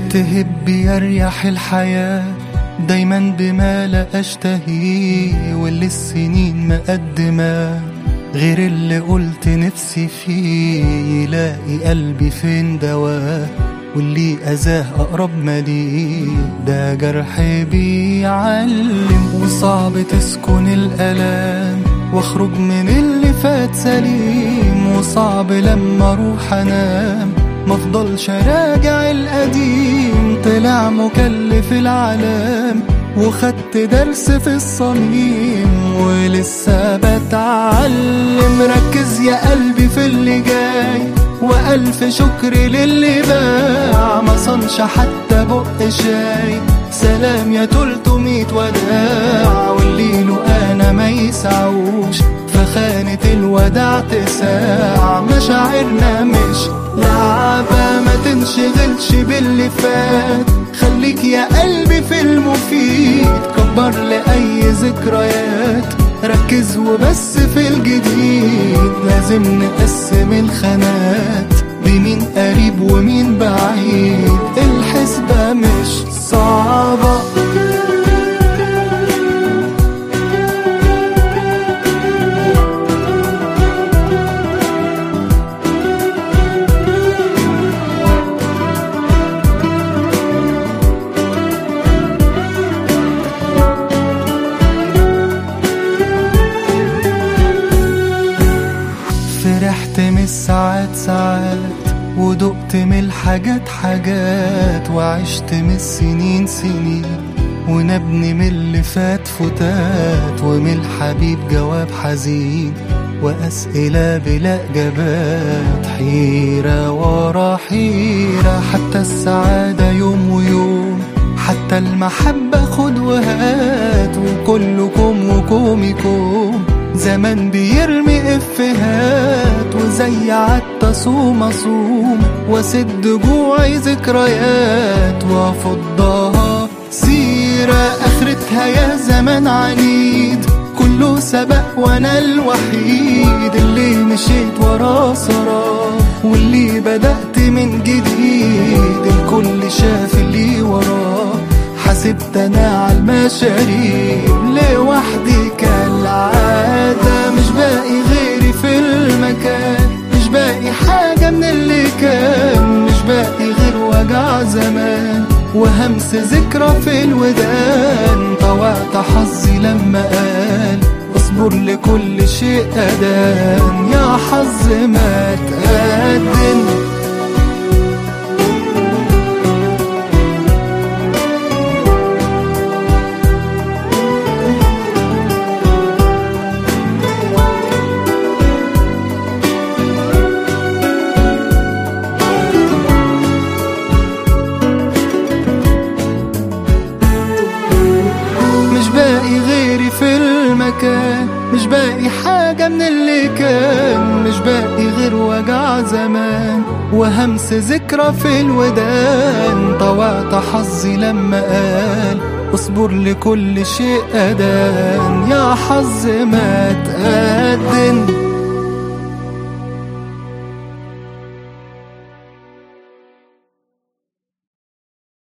تهب يريح الحياة دايما بما لا أشتهيه، واللي السنين مقدمة غير اللي قلت نفسي فيه. يلاقي قلبي فين دواه، واللي أذاه أقرب مليه. ده جرح بيعلم، وصعب تسكن الألام واخرج من اللي فات سليم. وصعب لما اروح انام مفضلش راجع القديم. طلع مكلف العالم وخدت درس في الصميم، ولسه بتعلم. ركز يا قلبي في اللي جاي، وألف شكر للي باع ما صنش حتى بق شاي. سلام يا 300 وداع، واللي له أنا ما يسعوش فخانة الوداع تساع. مشاعرنا مش لعبة، ما تنشغلش باللي فات. خليك يا قلبي في المفيد، كبر لأي ذكريات. ركز وبس في الجديد، لازم نقسم الخانات بمين قريب ومين بعيد. الحسبة مش صعبة. فرحت من الساعات ساعات، ودقت من الحاجات حاجات، وعشت من السنين سنين، ونبني من اللي فات فتات. ومن الحبيب جواب حزين، وأسئلة بلا إجابات. حيرة ورا حيرة، حتى السعادة يوم ويوم، حتى المحبة خد وهات. وكلكم وكومكم زمان بيرمي افهات، وزي عدت صوم اصوم واسد جوعي ذكريات. وافضها سيرة اخرتها يا زمان عنيد، كله سبق وانا الوحيد اللي مشيت وراه سراه، واللي بدأت من جديد. الكل شاف اللي وراه، حسبت انا على المشاريب لوحدي كالعادة. مش باقي غيري في المكان، مش باقي حاجة من اللي كان، مش باقي غير وجع زمان وهمس ذكرى في الودان. طوعت حظي لما قال اصبر لكل شيء أدان، يا حظ ما تقدم. مش باقي غيري في المكان، مش باقي حاجة من اللي كان، مش باقي غير وجع زمان وهمس ذكرى في الودان. طوعت حظي لما قال اصبر لكل شيء أدان، يا حظ ما تقدم.